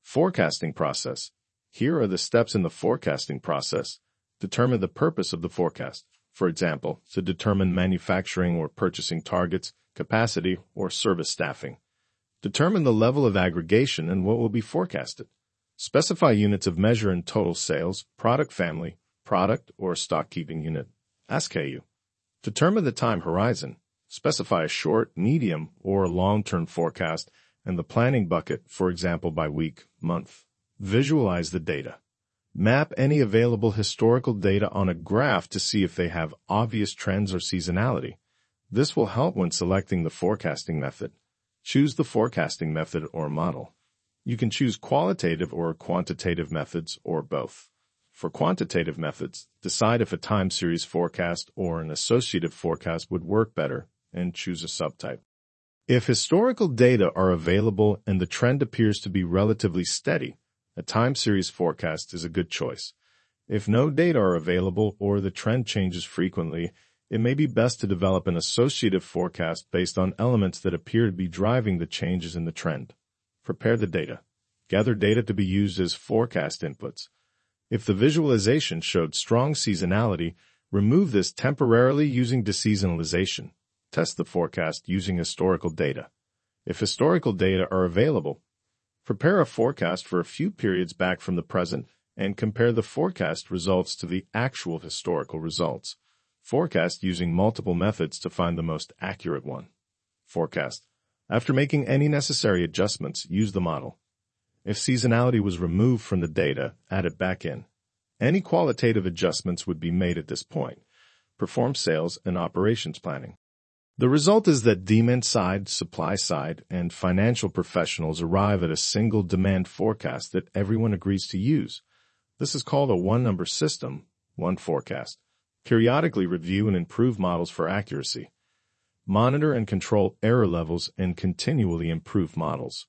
Forecasting process. Here are the steps in the forecasting process. Determine the purpose of the forecast. For example, to determine manufacturing or purchasing targets, capacity, or service staffing. Determine the level of aggregation and what will be forecasted. Specify units of measure in total sales, product family, product, or stock keeping unit, SKU. Determine the time horizon. Specify a short, medium, or long-term forecast and the planning bucket, for example, by week, month. Visualize the data. Map any available historical data on a graph to see if they have obvious trends or seasonality. This will help when selecting the forecasting method. Choose the forecasting method or model. You can choose qualitative or quantitative methods or both. For quantitative methods, decide if a time series forecast or an associative forecast would work better and choose a subtype. If historical data are available and the trend appears to be relatively steady, a time series forecast is a good choice. If no data are available or the trend changes frequently, it may be best to develop an associative forecast based on elements that appear to be driving the changes in the trend. Prepare the data. Gather data to be used as forecast inputs. If the visualization showed strong seasonality, remove this temporarily using deseasonalization. Test the forecast using historical data. If historical data are available, prepare a forecast for a few periods back from the present and compare the forecast results to the actual historical results. Forecast using multiple methods to find the most accurate one. Forecast. After making any necessary adjustments, use the model. If seasonality was removed from the data, add it back in. Any qualitative adjustments would be made at this point. Perform sales and operations planning. The result is that demand side, supply side, and financial professionals arrive at a single demand forecast that everyone agrees to use. This is called a one-number system, one forecast. Periodically review and improve models for accuracy. Monitor and control error levels and continually improve models.